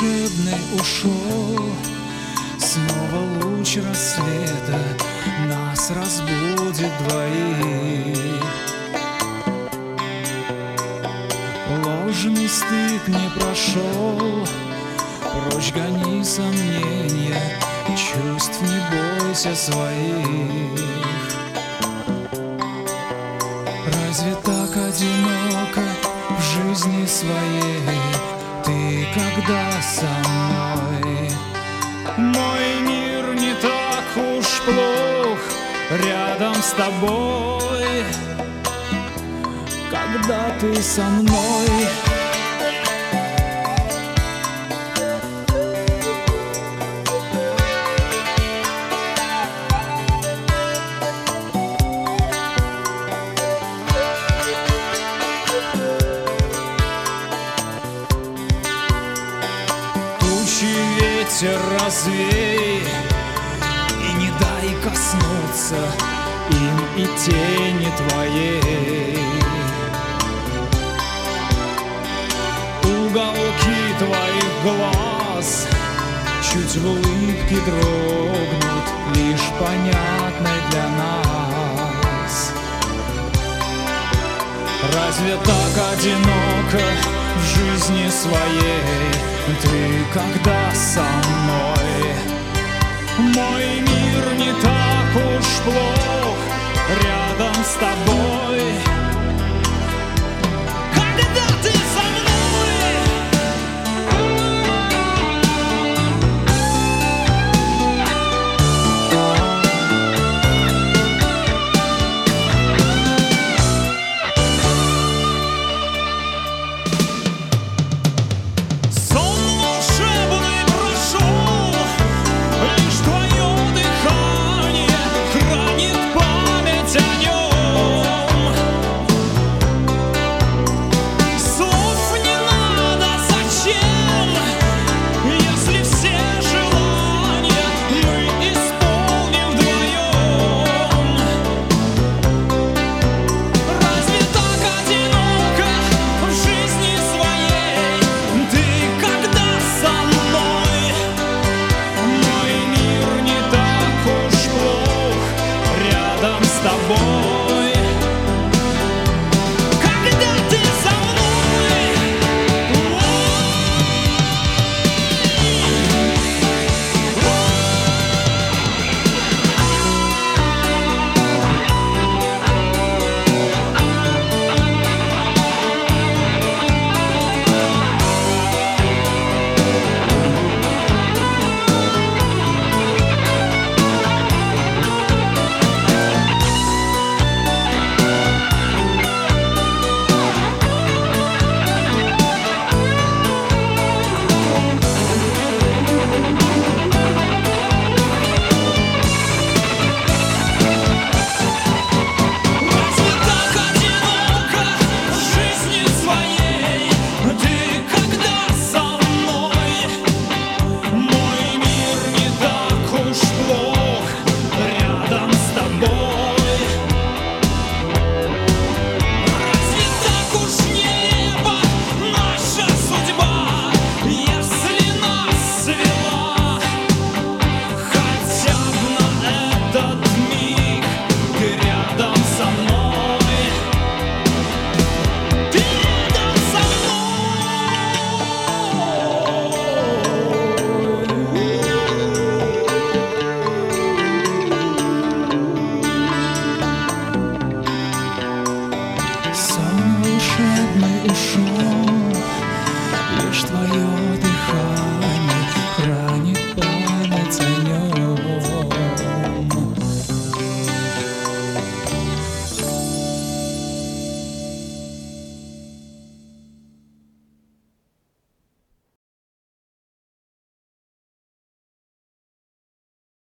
волшебный ушел, снова луч рассвета нас разбудит двоих. Ложный стыд не прошел, прочь гони сомнения, чувств не бойся своих. Разве так одиноко в жизни своей ты, когда со мной? Мой мир не так уж плох рядом с тобой, когда ты со мной. Ветер развей и не дай коснуться им и тени твоей. Уголки твоих глаз чуть в улыбке дрогнут, лишь понятной для нас. Разве так одиноко в жизни своей ты, когда со мной? Мой мир не так уж плох рядом с тобой.